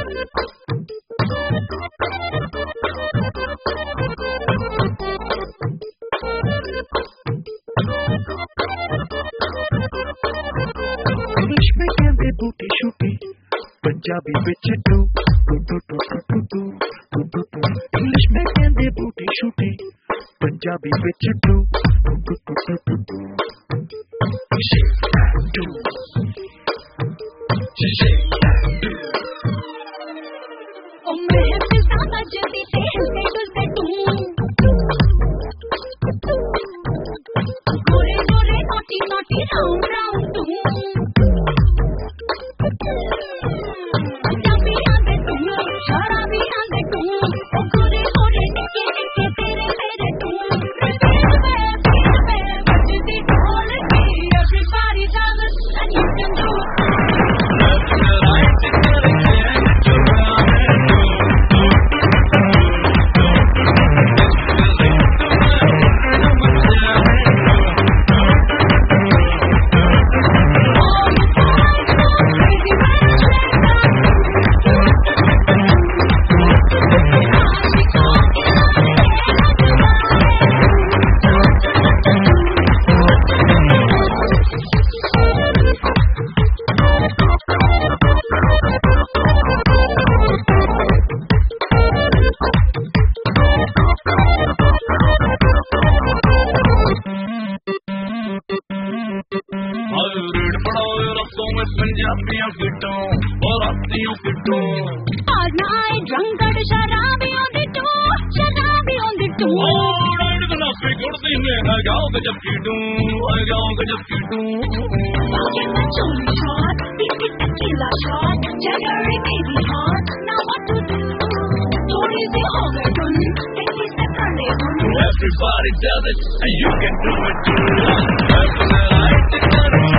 English में कहते बूटी शूटी, पंजाबी में चट्टू, इंग्लिश में कहते बूटी शूटी, पंजाबी में चट्टू। जल्दी से गुजरे तुम, गोरे गोरे नोटी नोटी राउंड राउंड तुम, पंजाबी आंदे तुम, शराबी आंदे तुम, गोरे गोरे निके निके तेरे तेरे तुम, बजती ढोल की, everybody dance and you can do it. पंजाबियों की टों और आतियों की टों, आज ना आए drunk शराबियों की टों, शराबियों की टों। राइड गलासी गुड़ती में है गाँव गजब की टों, है गाँव गजब की टों। बाकी में चोली shot, biscuit tequila shot, January baby hot, now what to do? थोड़ी सी हो गई धुन, तेजी से करने धुन। Everybody does it, and you can do it too.